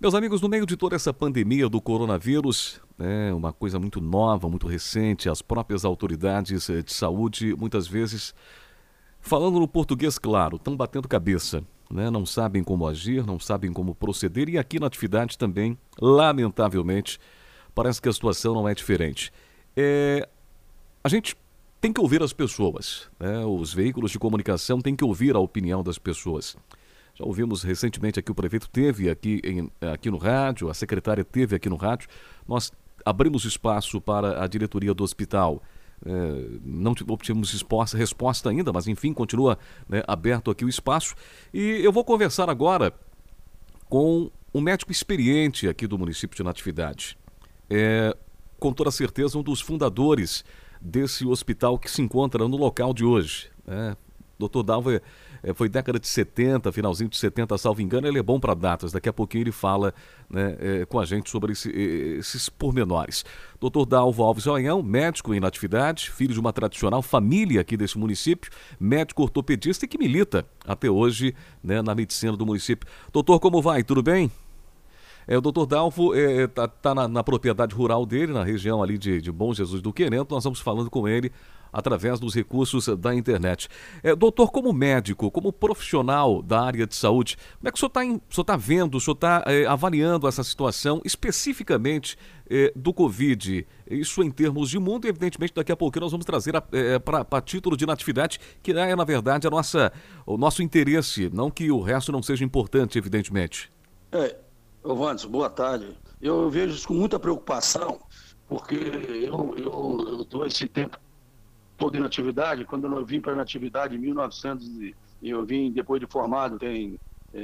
Meus amigos, no meio de toda essa pandemia do coronavírus, uma coisa muito nova, muito recente, as próprias autoridades de saúde, muitas vezes, falando no português claro, estão batendo cabeça, né? Não sabem como agir, não sabem como proceder e aqui na atividade também, lamentavelmente, parece que a situação não é diferente. A gente tem que ouvir as pessoas, né? Os veículos de comunicação têm que ouvir a opinião das pessoas. Já ouvimos recentemente aqui, o prefeito teve aqui no rádio, a secretária teve aqui no rádio. Nós abrimos espaço para a diretoria do hospital. Não obtivemos resposta ainda, mas enfim, continua, né, aberto aqui o espaço. E eu vou conversar agora com um médico experiente aqui do município de Natividade. Com toda certeza, um dos fundadores desse hospital que se encontra no local de hoje. Dr. Dalvo foi década de 70, finalzinho de 70, salvo engano, ele é bom para datas. Daqui a pouquinho ele fala, né, com a gente sobre esses pormenores. Dr. Dalvo Alves Oião, médico em Natividade, filho de uma tradicional família aqui desse município, médico ortopedista e que milita até hoje, né, na medicina do município. Doutor, como vai? Tudo bem? O doutor Dalvo está na propriedade rural dele, na região ali de Bom Jesus do Querento. Nós vamos falando com ele através dos recursos da internet. Doutor, como médico, como profissional da área de saúde, como é que o senhor está vendo, o senhor está avaliando essa situação especificamente do Covid? Isso em termos de mundo e, evidentemente, daqui a pouquinho nós vamos trazer para título de Natividade, que é, na verdade, o nosso interesse, não que o resto não seja importante, evidentemente. Wanderson, boa tarde. Eu vejo isso com muita preocupação, porque eu dou esse tempo todo em Natividade. Quando eu vim para Natividade em 1900, eu vim depois de formado, em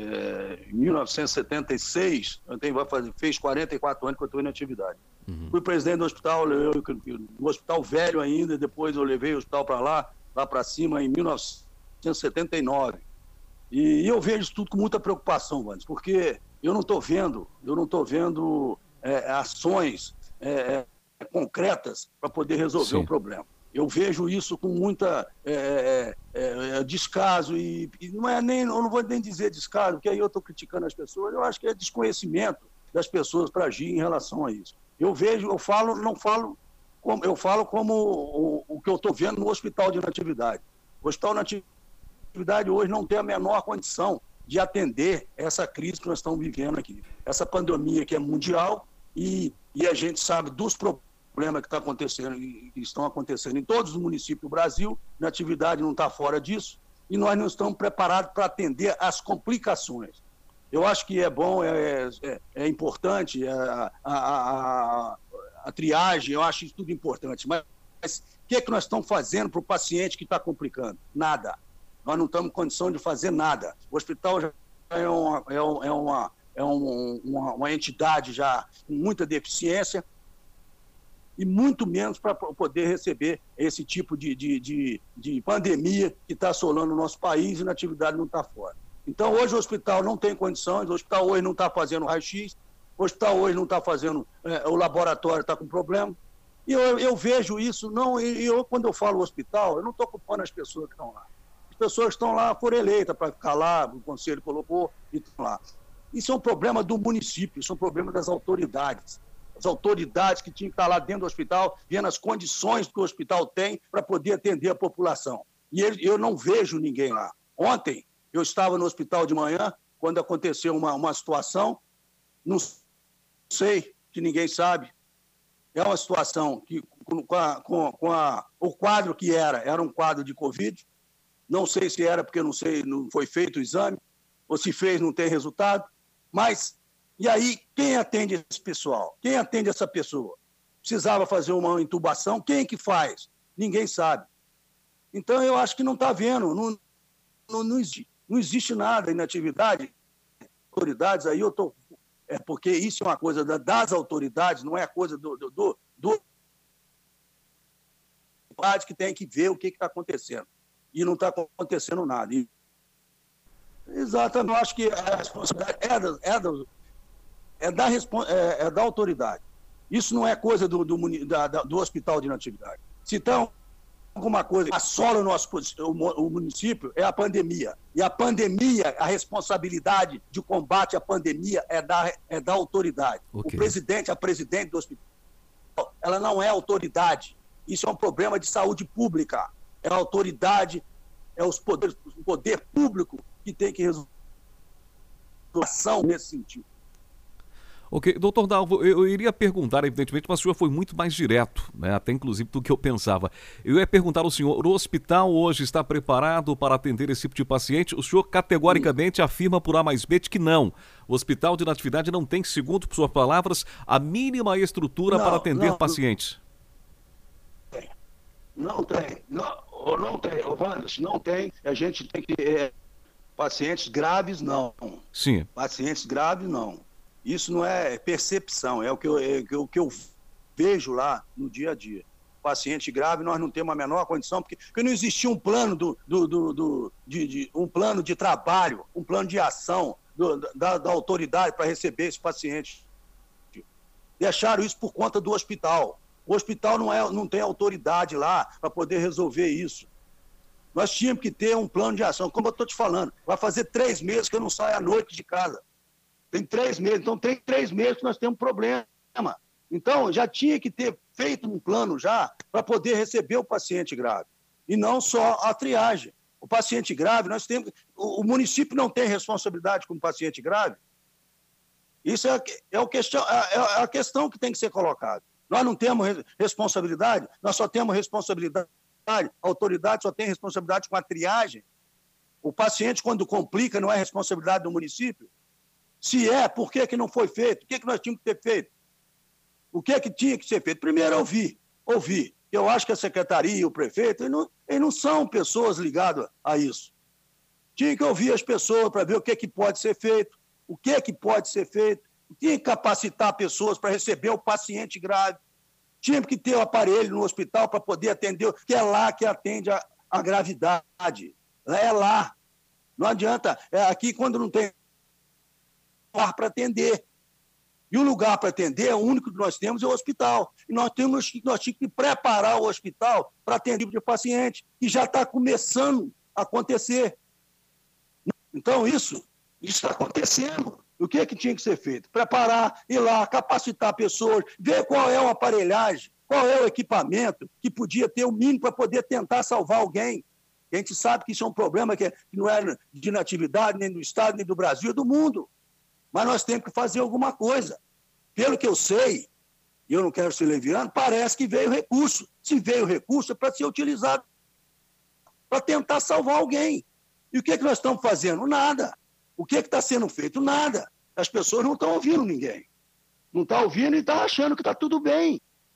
1976, fez 44 anos que eu estou em Natividade. Fui presidente do hospital, do hospital velho ainda, depois eu levei o hospital para lá para cima, em 1979. E eu vejo isso tudo com muita preocupação, Wanderson, porque eu não estou vendo ações concretas para poder resolver o problema. Eu vejo isso com muita descaso e eu não vou nem dizer descaso, porque aí eu estou criticando as pessoas. Eu acho que é desconhecimento das pessoas para agir em relação a isso. Eu falo como o que eu estou vendo no Hospital de Natividade. O Hospital de Natividade hoje não tem a menor condição de atender essa crise que nós estamos vivendo aqui. Essa pandemia que é mundial e a gente sabe dos problemas que estão acontecendo em todos os municípios do Brasil. Natividade não está fora disso e nós não estamos preparados para atender as complicações. Eu acho que é bom, é importante a triagem, eu acho isso tudo importante, mas o que nós estamos fazendo para o paciente que está complicando? Nada. Nós não estamos em condição de fazer nada. O hospital já é uma entidade já com muita deficiência e muito menos para poder receber esse tipo de pandemia que está assolando o nosso país e a Natividade não está fora. Então, hoje o hospital não tem condições, o hospital hoje não está fazendo raio-x, o hospital hoje não está fazendo, o laboratório está com problema. E eu vejo isso, quando eu falo hospital, eu não estou culpando as pessoas que estão lá. As pessoas que estão lá foram eleitas para ficar lá, o conselho colocou e estão lá. Isso é um problema do município, isso é um problema das autoridades. As autoridades que tinham que estar lá dentro do hospital, vendo as condições que o hospital tem para poder atender a população. E eu não vejo ninguém lá. Ontem, eu estava no hospital de manhã, quando aconteceu uma situação, não sei, que ninguém sabe. É uma situação que, o quadro que era um quadro de Covid. Não sei se era porque não foi feito o exame, ou se fez, não tem resultado. Mas, e aí, quem atende esse pessoal? Quem atende essa pessoa? Precisava fazer uma intubação, quem que faz? Ninguém sabe. Então, eu acho que não está vendo, não existe nada em Natividade. Autoridades, aí eu estou... porque isso é uma coisa das autoridades, não é coisa do que tem que ver o que está acontecendo. E não está acontecendo nada. Exatamente, eu acho que a responsabilidade é da autoridade. Isso não é coisa do Hospital de Natividade. Se estão alguma coisa que assola o município, é a pandemia. E a pandemia, a responsabilidade de combate à pandemia é da autoridade. Okay. A presidente do hospital, ela não é autoridade. Isso é um problema de saúde pública. É a autoridade, é o poder público que tem que resolver ação nesse sentido. Ok, doutor Dalvo, eu iria perguntar, evidentemente, mas o senhor foi muito mais direto, né, até inclusive do que eu pensava. Eu ia perguntar ao senhor, o hospital hoje está preparado para atender esse tipo de paciente? O senhor categoricamente afirma por A mais B que não. O hospital de Natividade não tem, segundo por suas palavras, a mínima estrutura para atender pacientes. Não tem, Wanderson, não tem. A gente tem que... pacientes graves, não. Sim. Pacientes graves, não. Isso não é percepção, é o que eu vejo lá no dia a dia. Paciente grave, nós não temos a menor condição, porque não existia um plano um plano de trabalho, um plano de ação da autoridade para receber esse paciente. Deixaram isso por conta do hospital. O hospital não tem autoridade lá para poder resolver isso. Nós tínhamos que ter um plano de ação. Como eu estou te falando, vai fazer 3 meses que eu não saio à noite de casa. Tem 3 meses, então tem 3 meses que nós temos problema. Então, já tinha que ter feito um plano já para poder receber o paciente grave. E não só a triagem. O paciente grave, o município não tem responsabilidade com o paciente grave. Isso é a questão que tem que ser colocada. Nós não temos responsabilidade, nós só temos responsabilidade, a autoridade só tem responsabilidade com a triagem. O paciente, quando complica, não é responsabilidade do município? Se é, por que não foi feito? O que nós tínhamos que ter feito? O que tinha que ser feito? Primeiro, ouvir. Eu acho que a secretaria e o prefeito, eles não são pessoas ligadas a isso. Tinha que ouvir as pessoas para ver o que pode ser feito, tinha que capacitar pessoas para receber o paciente grave, tinha que ter o aparelho no hospital para poder atender, que é lá que atende a gravidade. É lá. Não adianta. Aqui, quando não tem lugar para atender. E o lugar para atender, o único que nós temos é o hospital. E nós tínhamos que preparar o hospital para atender o paciente, que já está começando a acontecer. Então, isso está acontecendo. O que tinha que ser feito? Preparar, ir lá, capacitar pessoas, ver qual é a aparelhagem, qual é o equipamento que podia ter o mínimo para poder tentar salvar alguém. A gente sabe que isso é um problema que não é de Natividade, nem do Estado, nem do Brasil, é do mundo. Mas nós temos que fazer alguma coisa. Pelo que eu sei, e eu não quero ser leviano, parece que veio recurso. Se veio recurso, é para ser utilizado para tentar salvar alguém. E o que nós estamos fazendo? Nada. O que está sendo feito? Nada. As pessoas não estão ouvindo ninguém. Não estão ouvindo e estão achando que está tudo bem.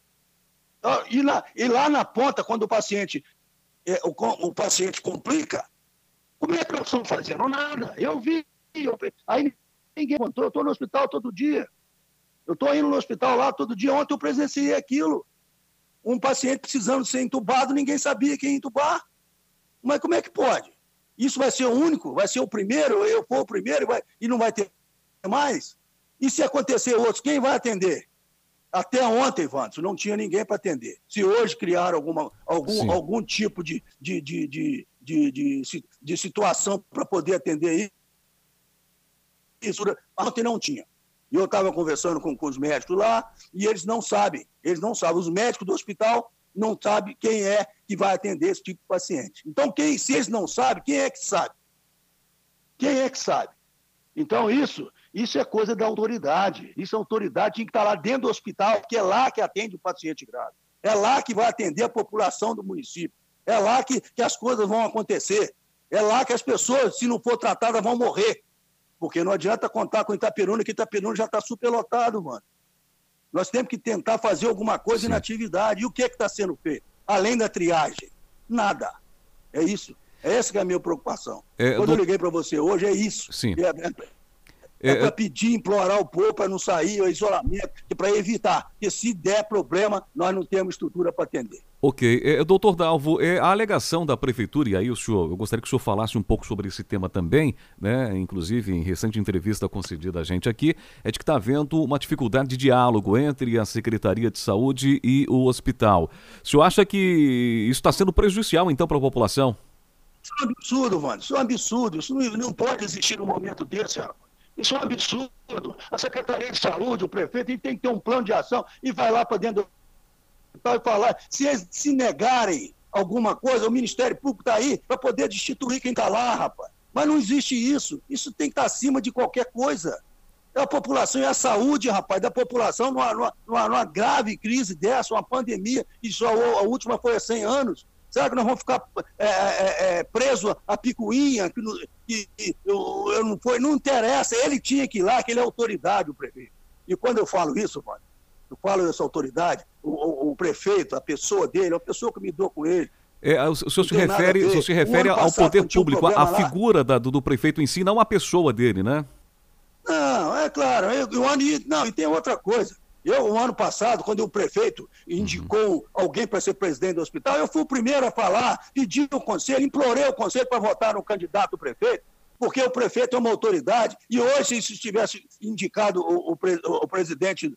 E lá na ponta, quando o paciente complica, como é que nós estamos fazendo? Nada. Eu vi. Aí ninguém contou. Eu estou no hospital todo dia. Eu estou indo no hospital lá todo dia. Ontem eu presenciei aquilo. Um paciente precisando ser entubado, ninguém sabia quem entubar. Mas como é que pode? Isso vai ser o único? Vai ser o primeiro? Eu for o primeiro e não vai ter mais? E se acontecer outros, quem vai atender? Até ontem, Wanderson, não tinha ninguém para atender. Se hoje criaram algum tipo de situação para poder atender isso, ontem não tinha. E eu estava conversando com os médicos lá e eles não sabem. Os médicos do hospital não sabem quem é que vai atender esse tipo de paciente. Então, se eles não sabem, quem é que sabe? Quem é que sabe? Então, isso é coisa da autoridade. Isso a autoridade tinha que estar lá dentro do hospital, porque é lá que atende o paciente grave. É lá que vai atender a população do município. É lá que as coisas vão acontecer. É lá que as pessoas, se não for tratadas, vão morrer. Porque não adianta contar com Itaperuna, que Itaperuna já está superlotado, mano. Nós temos que tentar fazer alguma coisa na atividade. E o que está sendo feito? Além da triagem? Nada. É isso. Essa que é a minha preocupação. Quando eu liguei para você hoje, é isso. Sim. para pedir, implorar o povo para não sair, o isolamento, para evitar que, se der problema, nós não temos estrutura para atender. Ok. Doutor Dalvo, a alegação da prefeitura, e aí eu gostaria que o senhor falasse um pouco sobre esse tema também, né? Inclusive em recente entrevista concedida a gente aqui, é de que está havendo uma dificuldade de diálogo entre a Secretaria de Saúde e o hospital. O senhor acha que isso está sendo prejudicial, então, para a população? Isso é um absurdo, Wanda, isso é um absurdo, isso não pode existir num momento desse, rapaz. Isso é um absurdo. A Secretaria de Saúde, o prefeito, ele tem que ter um plano de ação e vai lá para dentro do hospital e falar. Se negarem alguma coisa, o Ministério Público está aí para poder destituir quem está lá, rapaz. Mas não existe isso. Isso tem que estar acima de qualquer coisa. A população e a saúde, rapaz, da população numa grave crise dessa, uma pandemia, e só a última foi há 100 anos. Será que nós vamos ficar presos a picuinha? Não interessa, ele tinha que ir lá, que ele é autoridade, o prefeito. E quando eu falo isso, mano, eu falo essa autoridade, o prefeito, a pessoa dele, a pessoa que me dou com ele. O senhor se refere ao poder público, a figura do prefeito em si, não a pessoa dele, né? Não, é claro. E tem outra coisa. O ano passado, quando o prefeito indicou alguém para ser presidente do hospital, eu fui o primeiro a falar, pedi o conselho, implorei o conselho para votar no candidato do prefeito, porque o prefeito é uma autoridade, e hoje, se tivesse indicado o presidente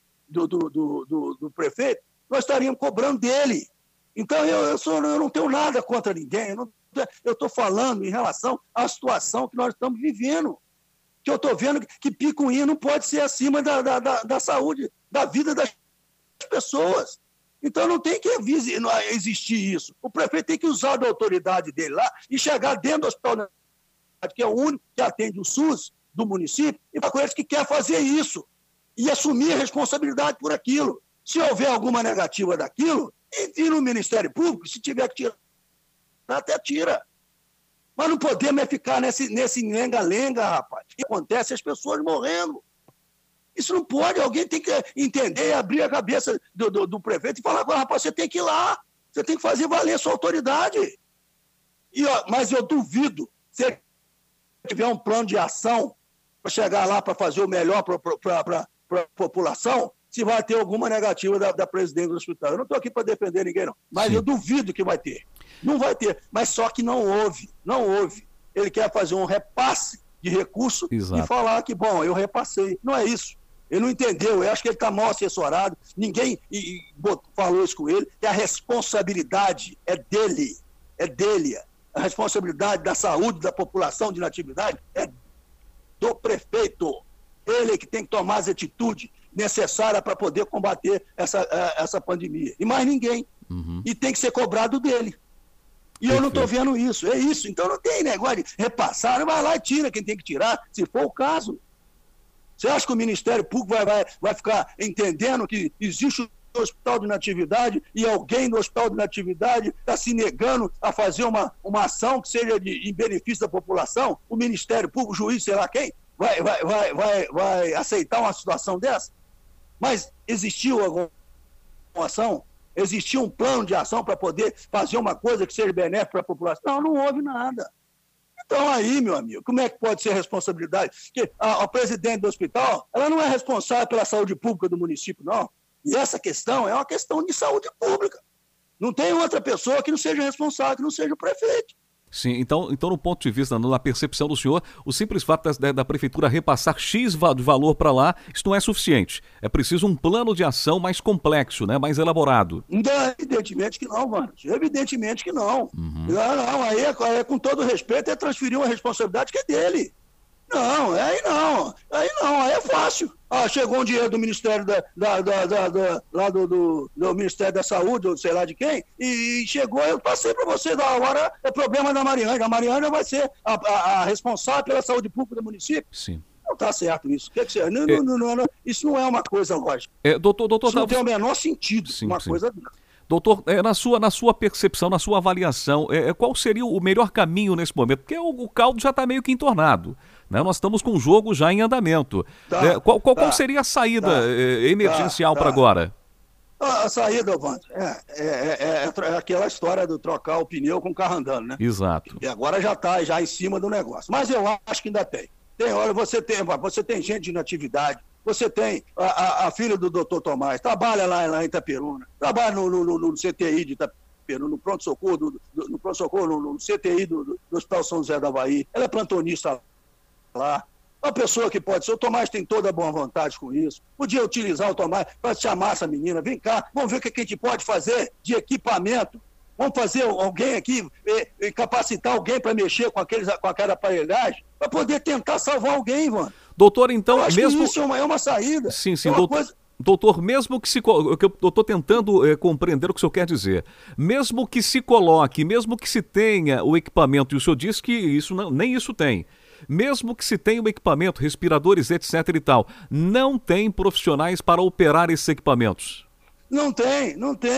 do prefeito, nós estaríamos cobrando dele. Então, eu não tenho nada contra ninguém, eu estou falando em relação à situação que nós estamos vivendo. Que eu estou vendo que picuinha não pode ser acima da saúde, da vida das pessoas. Então não tem que existir isso. O prefeito tem que usar da autoridade dele lá e chegar dentro do hospital, que é o único que atende o SUS do município, e para com eles que quer fazer isso e assumir a responsabilidade por aquilo. Se houver alguma negativa daquilo, e no Ministério Público, se tiver que tirar, até tira. Mas não podemos ficar nesse lenga-lenga, rapaz. O que acontece? As pessoas morrendo. Isso não pode. Alguém tem que entender e abrir a cabeça do prefeito e falar: agora, rapaz, você tem que ir lá. Você tem que fazer valer a sua autoridade. Mas eu duvido, se ele tiver um plano de ação para chegar lá para fazer o melhor para a população, se vai ter alguma negativa da presidente do hospital. Eu não estou aqui para defender ninguém, não. Mas sim, eu duvido que vai ter. Não vai ter, mas só que não houve. Ele quer fazer um repasse de recurso. Exato. E falar que, bom, eu repassei. Não é isso. Ele não entendeu, eu acho que ele está mal assessorado, ninguém falou isso com ele, que a responsabilidade é dele. A responsabilidade da saúde da população de natividade é do prefeito. Ele que tem que tomar as atitudes necessárias para poder combater essa pandemia. E mais ninguém. Uhum. E tem que ser cobrado dele. E eu não estou vendo isso, é isso. Então não tem negócio de repassar, vai lá e tira quem tem que tirar, se for o caso. Você acha que o Ministério Público vai ficar entendendo que existe o hospital de natividade e alguém no hospital de natividade está se negando a fazer uma ação que seja em benefício da população? O Ministério Público, o juiz, sei lá quem, vai aceitar uma situação dessa? Mas existiu alguma ação? Existia um plano de ação para poder fazer uma coisa que seja benéfica para a população? Não houve nada. Então aí, meu amigo, como é que pode ser responsabilidade? Porque a presidente do hospital, ela não é responsável pela saúde pública do município, não. E essa questão é uma questão de saúde pública. Não tem outra pessoa que não seja responsável, que não seja o prefeito. Sim, então no ponto de vista, na percepção do senhor, o simples fato da prefeitura repassar X de valor para lá, isso não é suficiente. É preciso um plano de ação mais complexo, né, mais elaborado. Evidentemente que não, mano. Evidentemente que não. Uhum. Não, aí com todo respeito, é transferir uma responsabilidade que é dele. Aí é fácil. Chegou um dinheiro do Ministério do Ministério da Saúde, ou sei lá de quem, e chegou, eu passei para você, agora é problema da Mariângela. A Mariângela vai ser a responsável pela saúde pública do município? Sim. Não está certo isso. Quer dizer, isso não é uma coisa lógica. Doutor, isso não tem o menor sentido, sim. Coisa... Doutor, na sua percepção, na sua avaliação, qual seria o melhor caminho nesse momento? Porque o caldo já está meio que entornado. Né? Nós estamos com o jogo já em andamento. Qual seria a saída emergencial para agora? A saída, Wanda, é aquela história do trocar o pneu com o carro andando, né? Exato. E agora já está em cima do negócio. Mas eu acho que ainda tem. Olha, você tem gente de inatividade, você tem a filha do doutor Tomás, trabalha lá em Itaperuna, trabalha no CTI de Itaperuna, no pronto-socorro, no CTI do Hospital São José da Bahia, ela é plantonista lá. Uma pessoa que pode ser, o Tomás tem toda a boa vontade com isso, podia utilizar o Tomás para chamar essa menina, vem cá, vamos ver o que a gente pode fazer de equipamento, vamos fazer alguém aqui, capacitar alguém para mexer com aquela aparelhagem, para poder tentar salvar alguém, mano. Doutor, então, eu acho mesmo... que isso é uma saída. Sim, doutor, mesmo que se... Eu estou tentando compreender o que o senhor quer dizer. Mesmo que se coloque, mesmo que se tenha o equipamento, e o senhor disse que isso não, nem isso tem, mesmo que se tenha o equipamento, respiradores, etc e tal, não tem profissionais para operar esses equipamentos? Não tem,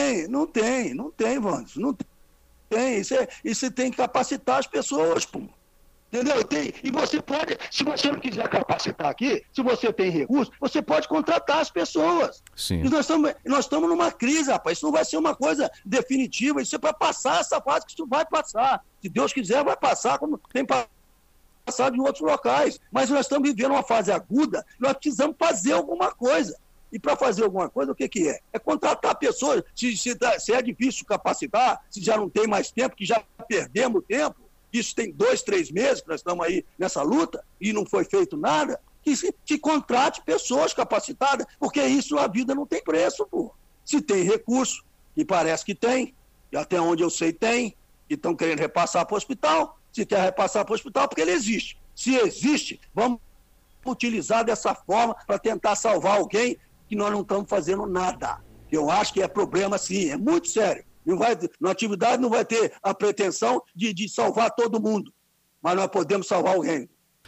Vandes, não tem. Isso tem que capacitar as pessoas, pô. Entendeu? E você pode, se você não quiser capacitar aqui, se você tem recursos, você pode contratar as pessoas. Sim. E nós estamos numa crise, rapaz. Isso não vai ser uma coisa definitiva, isso é para passar essa fase, que isso vai passar. Se Deus quiser, vai passar, como tem passado em outros locais. Mas nós estamos vivendo uma fase aguda, nós precisamos fazer alguma coisa. E para fazer alguma coisa, o que é? É contratar pessoas. Se é difícil capacitar, se já não tem mais tempo, que já perdemos tempo, isso tem 2, 3 meses que nós estamos aí nessa luta e não foi feito nada, que contrate pessoas capacitadas, porque isso a vida não tem preço, pô. Se tem recurso, e parece que tem, e até onde eu sei tem, e estão querendo repassar para o hospital, se quer repassar para o hospital, porque ele existe. Se existe, vamos utilizar dessa forma para tentar salvar alguém que nós não estamos fazendo nada. Eu acho que é problema, sim, é muito sério. Na atividade não vai ter a pretensão de salvar todo mundo, mas nós podemos salvar alguém.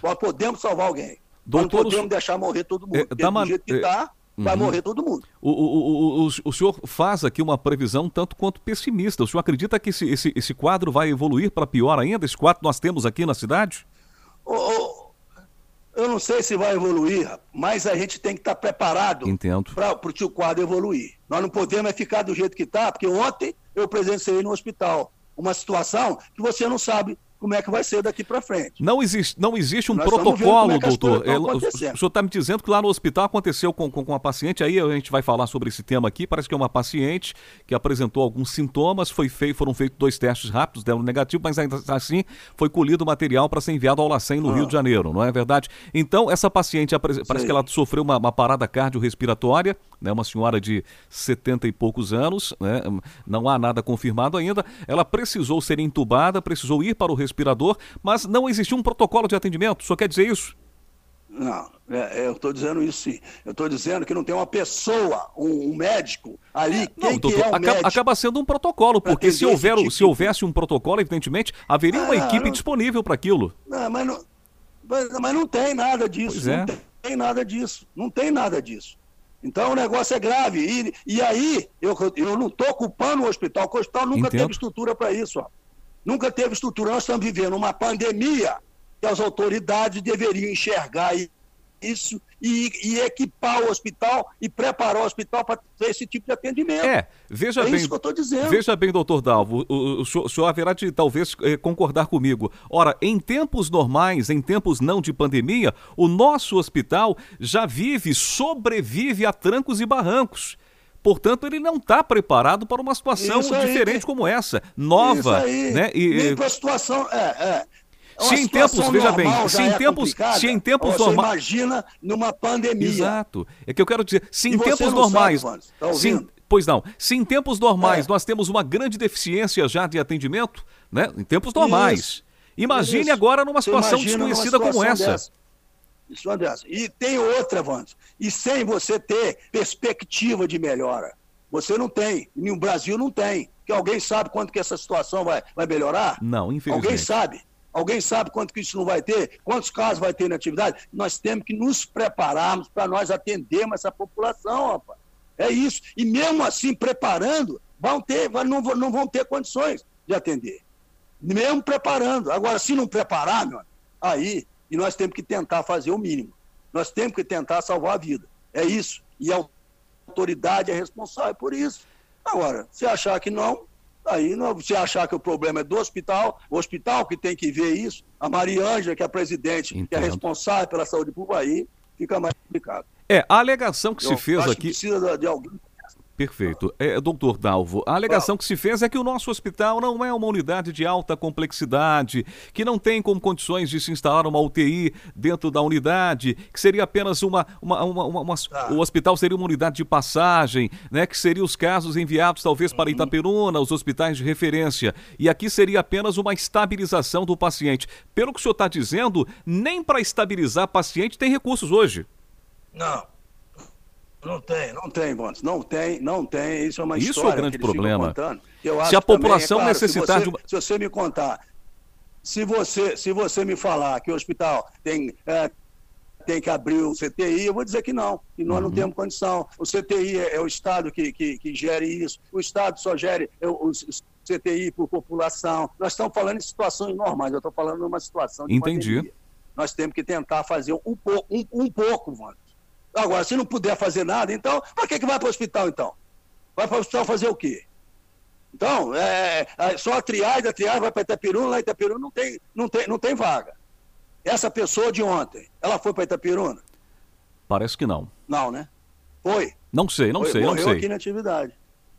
Doutor, não podemos deixar morrer todo mundo, porque do jeito que está, vai morrer todo mundo. O senhor faz aqui uma previsão tanto quanto pessimista. O senhor acredita que esse quadro vai evoluir para pior ainda? Esse quadro que nós temos aqui na cidade? Eu não sei se vai evoluir, mas a gente tem que estar preparado para o quadro evoluir. Nós não podemos ficar do jeito que está, porque ontem eu presenciei no hospital uma situação que você não sabe como é que vai ser daqui para frente. Não existe um protocolo, doutor. O senhor está me dizendo que lá no hospital aconteceu com a paciente, aí a gente vai falar sobre esse tema aqui, parece que é uma paciente que apresentou alguns sintomas, foram feitos 2 testes rápidos, deram negativo, mas ainda assim foi colhido material para ser enviado ao LACEN no Rio de Janeiro, não é verdade? Então, essa paciente, parece que ela sofreu uma parada cardiorrespiratória, né, uma senhora de 70 e poucos anos, né, não há nada confirmado ainda, ela precisou ser entubada, precisou ir para o respirador, mas não existiu um protocolo de atendimento. O senhor quer dizer isso? Não, eu estou dizendo isso sim. Eu estou dizendo que não tem uma pessoa, um médico ali. Acaba sendo um protocolo, porque se houvesse um protocolo, evidentemente, haveria uma equipe disponível para aquilo. Não, mas não tem nada disso. Não tem nada disso. Então o negócio é grave. E aí, eu não estou culpando o hospital, porque o hospital nunca teve estrutura para isso. Ó. Nunca teve estrutura. Nós estamos vivendo uma pandemia que as autoridades deveriam enxergar isso e equipar o hospital e preparar o hospital para ter esse tipo de atendimento. Veja bem, isso que eu estou dizendo. Veja bem, doutor Dalvo, o senhor haverá de talvez concordar comigo. Ora, em tempos normais, em tempos não de pandemia, o nosso hospital já sobrevive a trancos e barrancos. Portanto, ele não está preparado para uma situação diferente como essa, nova. Isso aí. Né? Nem para a situação... Se em tempos, veja bem, se em tempos normais... Você imagina numa pandemia. Exato. É que eu quero dizer, se em tempos normais... Pois não. Se em tempos normais nós temos uma grande deficiência já de atendimento, né? Em tempos normais. Imagine agora numa situação desconhecida como essa. E tem outra, Vandes. E sem você ter perspectiva de melhora. Você não tem. E no Brasil não tem. Porque alguém sabe quanto que essa situação vai melhorar? Não, infelizmente. Alguém sabe? Alguém sabe quanto que isso não vai ter? Quantos casos vai ter na atividade? Nós temos que nos prepararmos para nós atendermos essa população, rapaz. É isso. E mesmo assim, preparando, não vão ter condições de atender. Mesmo preparando. Agora, se não preparar, meu, aí, e nós temos que tentar fazer o mínimo. Nós temos que tentar salvar a vida. É isso. E a autoridade é responsável por isso. Agora, se achar que não, Aí, se achar que o problema é do hospital, o hospital que tem que ver isso, a Mariângela, que é a presidente, Entendo. que é responsável pela saúde pública, aí fica mais complicado. A alegação que se fez acho aqui... que precisa de alguém. Perfeito. Doutor Dalvo, a alegação que se fez é que o nosso hospital não é uma unidade de alta complexidade, que não tem como condições de se instalar uma UTI dentro da unidade, que seria apenas o hospital seria uma unidade de passagem, né, que seriam os casos enviados talvez para Itaperuna, os hospitais de referência, e aqui seria apenas uma estabilização do paciente. Pelo que o senhor está dizendo, nem para estabilizar paciente tem recursos hoje. Não tem, Bontes, não tem, isso é uma história. Isso é o grande problema. Se a população também, necessitar de uma... Se você me contar, se você me falar que o hospital tem que abrir o CTI, eu vou dizer que não, e nós não temos condição. O CTI é o Estado que gere isso, o Estado só gere o CTI por população. Nós estamos falando em situações normais, eu estou falando de uma situação de pandemia. Nós temos que tentar fazer um pouco, Bontes. Agora, se não puder fazer nada, então, para que vai para o hospital, então? Vai para o hospital fazer o quê? Então, só a triagem vai para Itaperuna, lá em Itaperuna não tem vaga. Essa pessoa de ontem, ela foi para Itaperuna? Parece que não. Não, né? Foi. Não sei. Morreu aqui na atividade.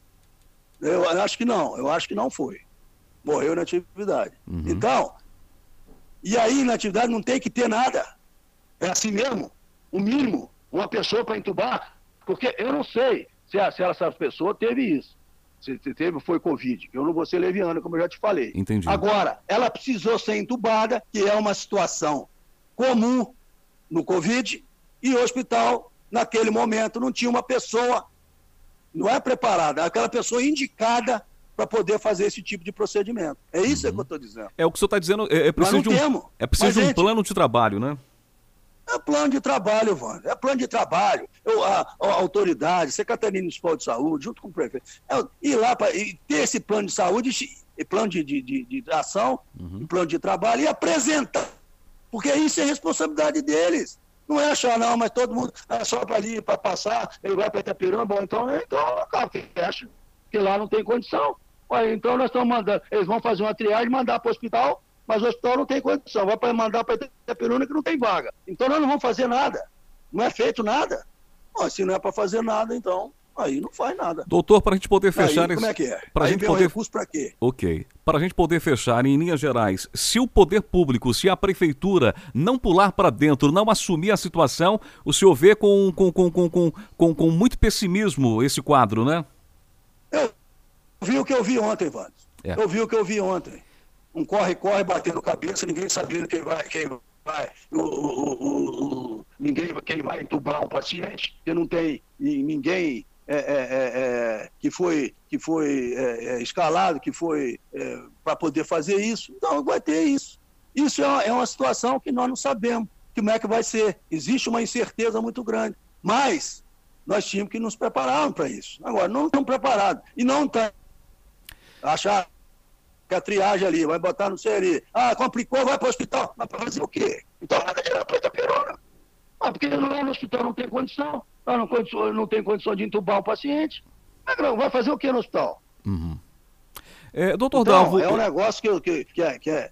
Eu acho que não foi. Morreu na atividade. Então, e aí na atividade não tem que ter nada. É assim mesmo, o mínimo. Uma pessoa para entubar, porque eu não sei se essa pessoa teve isso. Se foi Covid. Eu não vou ser leviano, como eu já te falei. Entendi. Agora, ela precisou ser entubada, que é uma situação comum no Covid, e o hospital, naquele momento, não tinha uma pessoa, não é preparada, aquela pessoa indicada para poder fazer esse tipo de procedimento. É isso que eu estou dizendo. É o que o senhor está dizendo, é preciso de um plano de trabalho, né? É plano de trabalho, Wander. É plano de trabalho. A autoridade, Secretaria Municipal de Saúde, junto com o prefeito, ir lá para ter esse plano de saúde, plano de ação, plano de trabalho e apresentar. Porque isso é responsabilidade deles. Não é achar, não, mas todo mundo é só para ali, para passar, ele vai para Itaperuna, bom, então fecha, porque lá não tem condição. Então nós estamos mandando, eles vão fazer uma triagem e mandar para o hospital, mas o hospital não tem condição, vai para mandar para Itaperuna que não tem vaga. Então nós não vamos fazer nada, não é feito nada. Se não é para fazer nada, então aí não faz nada. Doutor, para a gente poder fechar... Como é que é? Pra aí gente vem poder... recurso para quê? Ok. Para a gente poder fechar em linhas gerais, se o poder público, se a prefeitura não pular para dentro, não assumir a situação, o senhor vê com muito pessimismo esse quadro, né? Eu vi o que eu vi ontem, Wander. Eu vi o que eu vi ontem. Um corre-corre, batendo cabeça, ninguém sabendo quem vai entubar um paciente, que não tem ninguém que foi escalado, que foi para poder fazer isso. Então vai ter isso. Isso é uma situação que nós não sabemos como é que vai ser. Existe uma incerteza muito grande. Mas nós tínhamos que nos preparar para isso. Agora, não estamos preparados. E não estamos. Achar que a triagem ali, vai botar no CRI. Complicou, vai para o hospital. Mas para fazer o quê? Então nada de ir para Itaperuna. Porque no hospital não tem condição. Não tem condição de entubar o paciente. Vai fazer o quê no hospital? Doutor Dalvo... É um negócio que é...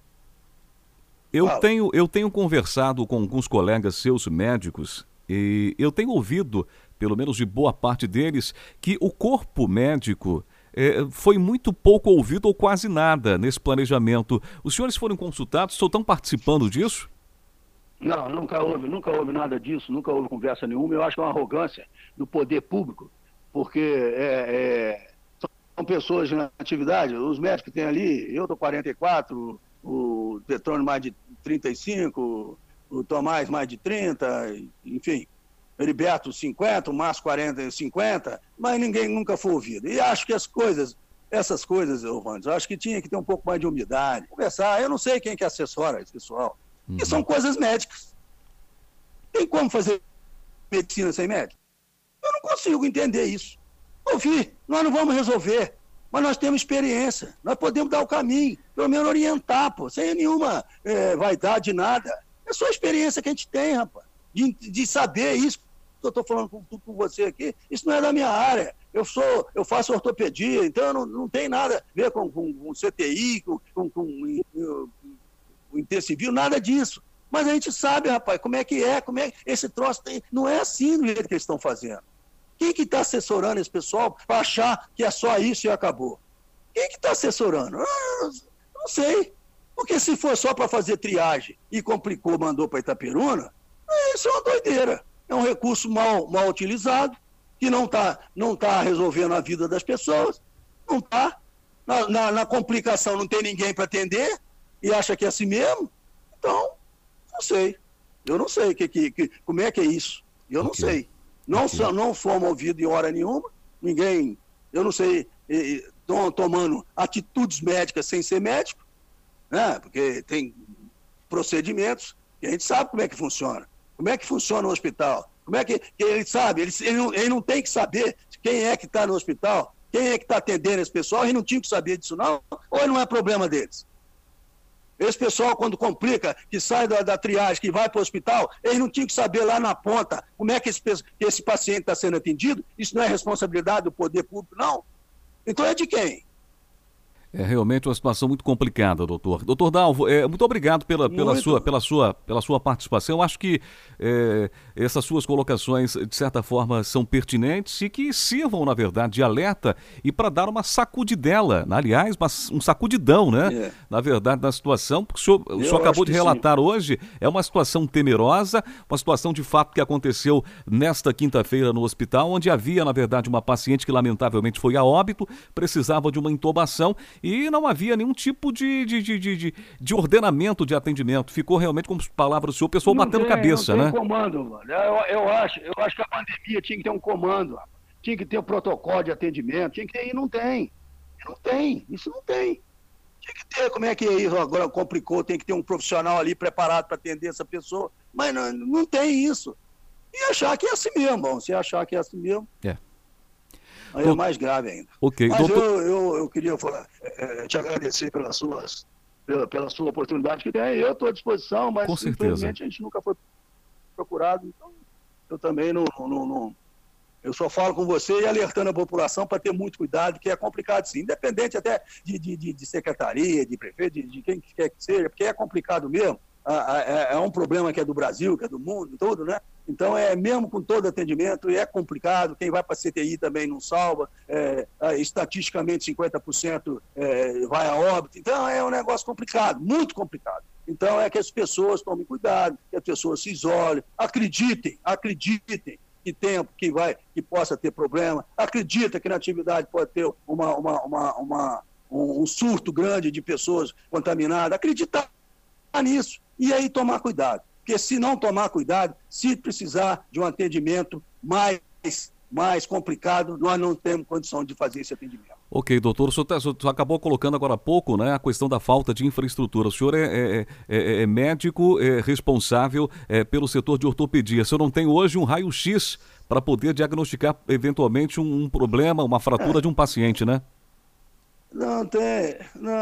Eu tenho conversado com alguns colegas seus médicos e eu tenho ouvido, pelo menos de boa parte deles, que o corpo médico... foi muito pouco ouvido ou quase nada nesse planejamento. Os senhores foram consultados, estão participando disso? Não, nunca houve nada disso, nunca houve conversa nenhuma. Eu acho que é uma arrogância do poder público, porque são pessoas na atividade, os médicos que tem ali, eu estou 44, o Petrônio mais de 35, o Tomás mais de 30, enfim... Heriberto 50, o Márcio 40, 50, mas ninguém nunca foi ouvido. E acho que essas coisas, Wander, eu acho que tinha que ter um pouco mais de humildade, conversar. Eu não sei quem que assessora esse pessoal, que são coisas médicas. Tem como fazer medicina sem médico? Eu não consigo entender isso. Ouvir, nós não vamos resolver, mas nós temos experiência, nós podemos dar o caminho, pelo menos orientar, sem nenhuma vaidade, nada. É só a experiência que a gente tem, rapaz, de saber isso. Que eu estou falando com você aqui, isso não é da minha área. eu faço ortopedia, então não tem nada a ver com CTI, com intensivismo, nada disso. Mas a gente sabe, rapaz, como é que esse troço tem. Não é assim do jeito que eles estão fazendo. Quem que está assessorando esse pessoal para achar que é só isso e acabou? Quem que está assessorando? Não sei. Porque se for só para fazer triagem e complicou, mandou para Itaperuna, isso é uma doideira. É um recurso mal utilizado, que não tá resolvendo a vida das pessoas, não está. Na complicação não tem ninguém para atender e acha que é assim mesmo. Então, não sei. Eu não sei como é que é isso. Eu não sei. Não fomos ouvidos em hora nenhuma. Ninguém, eu não sei, estão tomando atitudes médicas sem ser médico, né? Porque tem procedimentos que a gente sabe como é que funciona. Como é que funciona o hospital? Como é que ele sabe? Ele não tem que saber quem é que está no hospital, quem é que está atendendo esse pessoal. Eles não tinham que saber disso, não? Ou não é problema deles? Esse pessoal, quando complica, que sai da triagem, que vai para o hospital, eles não tinham que saber lá na ponta como é que esse paciente está sendo atendido. Isso não é responsabilidade do poder público, não. Então é de quem? É realmente uma situação muito complicada, doutor. Doutor Dalvo, muito obrigado pela sua participação. Eu acho que essas suas colocações, de certa forma, são pertinentes e que sirvam, na verdade, de alerta e para dar uma sacudidela, aliás, um sacudidão, né? Na verdade, na situação, porque o senhor acabou de relatar hoje, é uma situação temerosa, uma situação de fato que aconteceu nesta quinta-feira no hospital, onde havia, na verdade, uma paciente que lamentavelmente foi a óbito, precisava de uma intubação e não havia nenhum tipo de ordenamento de atendimento. Ficou realmente, como palavras do senhor, o pessoal batendo cabeça, né? Não tem comando, mano. Eu acho que a pandemia tinha que ter um comando, tinha que ter um protocolo de atendimento, tinha que ter, e não tem. Isso não tem. Tinha que ter, como é que isso agora complicou, tem que ter um profissional ali preparado para atender essa pessoa, mas não tem isso. E achar que é assim mesmo, bom, se achar que é assim mesmo... Aí é mais grave ainda. Okay. Mas eu queria te agradecer pela sua oportunidade que tem. Eu estou à disposição, mas infelizmente a gente nunca foi procurado. Então, eu também não. Eu só falo com você e alertando a população para ter muito cuidado, que é complicado sim. Independente até de secretaria, de prefeito, de quem quer que seja, porque é complicado mesmo. É um problema que é do Brasil, que é do mundo todo, né? Então, mesmo com todo atendimento, é complicado. Quem vai para a CTI também não salva. Estatisticamente, 50% vai a óbito. Então, é um negócio complicado, muito complicado. Então, é que as pessoas tomem cuidado, que as pessoas se isolem, acreditem que possa ter problema, acredita que na atividade pode ter um surto grande de pessoas contaminadas, acreditar nisso e aí tomar cuidado. Porque se não tomar cuidado, se precisar de um atendimento mais complicado, nós não temos condição de fazer esse atendimento. Ok, doutor, o senhor acabou colocando agora há pouco, né, a questão da falta de infraestrutura. O senhor é médico responsável pelo setor de ortopedia. O senhor não tem hoje um raio-x para poder diagnosticar eventualmente um problema, uma fratura de um paciente, né? Não tem.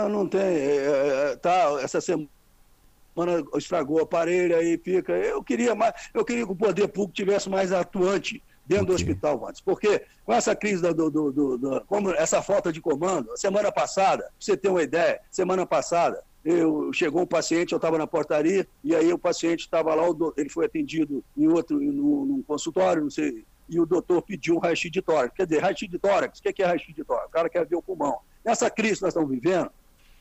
Essa semana estragou o aparelho, aí fica... Eu queria que o poder público tivesse mais atuante dentro do hospital antes, porque com essa crise como essa falta de comando, semana passada, pra você ter uma ideia, chegou um paciente, eu estava na portaria, e aí o paciente estava lá, ele foi atendido num consultório, não sei, e o doutor pediu um raio-x de tórax. Quer dizer, raio-x de tórax, o que é raio-x de tórax? O cara quer ver o pulmão. Nessa crise que nós estamos vivendo,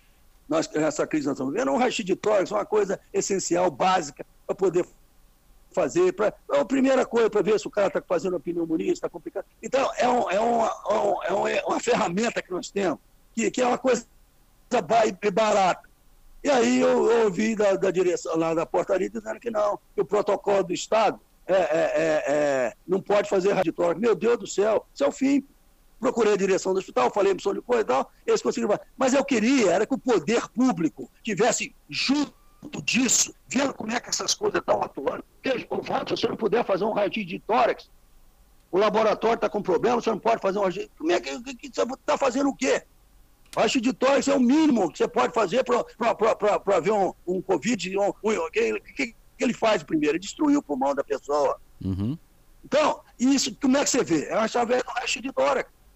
um raio-x de tórax é uma coisa essencial, básica, para poder fazer, a primeira coisa para ver se o cara está fazendo uma pneumonia, está complicado. Então, é uma ferramenta que nós temos, que é uma coisa barata. E aí eu ouvi da direção lá da portaria dizendo que não, que o protocolo do Estado não pode fazer raditórico. Meu Deus do céu, isso é o fim. Procurei a direção do hospital, falei para o de coisa e tal, eles conseguiram. Mas eu queria que o poder público tivesse junto disso, vendo como é que essas coisas estão atuando. Porque, se você não puder fazer um raio-x de tórax, o laboratório está com problema, você não pode fazer um raio-x. Como é que você está fazendo o quê? O raio-x de tórax é o mínimo que você pode fazer para ver um Covid. O que ele faz primeiro? Ele destruiu o pulmão da pessoa. Uhum. Então, isso, como é que você vê? É através do raio-x de tórax.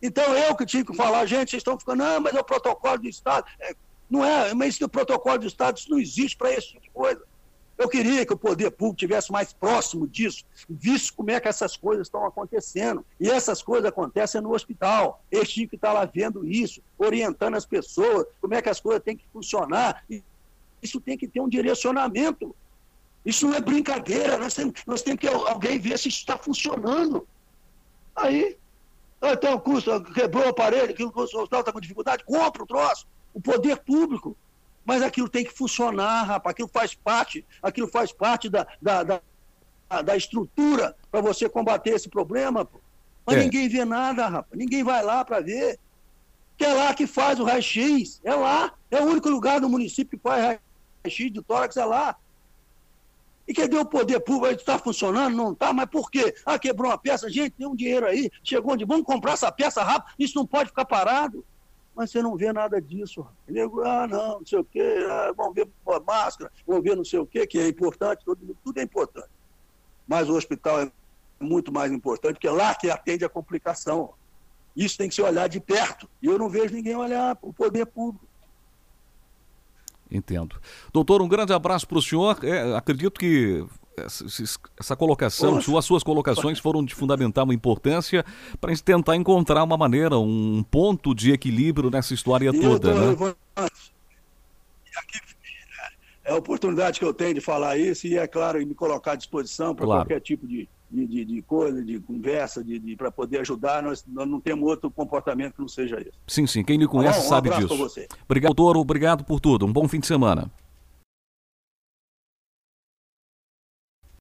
Então eu que tive que falar, gente, vocês estão ficando, não, mas é o protocolo do Estado. Não é, mas isso do protocolo do Estado, isso não existe para esse tipo de coisa. Eu queria que o poder público estivesse mais próximo disso, visse como é que essas coisas estão acontecendo. E essas coisas acontecem no hospital. Eles tinham que estar lá vendo isso, orientando as pessoas, como é que as coisas têm que funcionar. E isso tem que ter um direcionamento. Isso não é brincadeira, nós temos que alguém ver se isso está funcionando. Aí, então, quebrou o aparelho, que o hospital está com dificuldade, compra o troço, o poder público. Mas aquilo tem que funcionar, rapaz, aquilo faz parte da estrutura para você combater esse problema. Pô. Mas ninguém vê nada, rapaz, ninguém vai lá para ver. Que é lá que faz o raio-x, é lá, é o único lugar do município que faz raio-x de tórax, é lá. E cadê o poder público? Está funcionando? Não está? Mas por quê? Ah, quebrou uma peça, gente, tem um dinheiro aí, chegou onde? Vamos comprar essa peça rápido, isso não pode ficar parado. Mas você não vê nada disso. Não sei o quê, vamos ver máscara, vamos ver não sei o quê, que é importante, tudo é importante. Mas o hospital é muito mais importante, porque é lá que atende a complicação. Isso tem que se olhar de perto. E eu não vejo ninguém olhar o poder público. Entendo. Doutor, um grande abraço para o senhor. Acredito que essa colocação, as suas colocações foram de fundamental importância para a gente tentar encontrar uma maneira, um ponto de equilíbrio nessa história toda, né? Aqui é a oportunidade que eu tenho de falar isso e, é claro, me colocar à disposição para qualquer tipo de coisa, de conversa, para poder ajudar. Nós não temos outro comportamento que não seja esse. Sim, quem lhe conhece sabe disso. Para você. Obrigado, doutor, obrigado por tudo. Um bom fim de semana.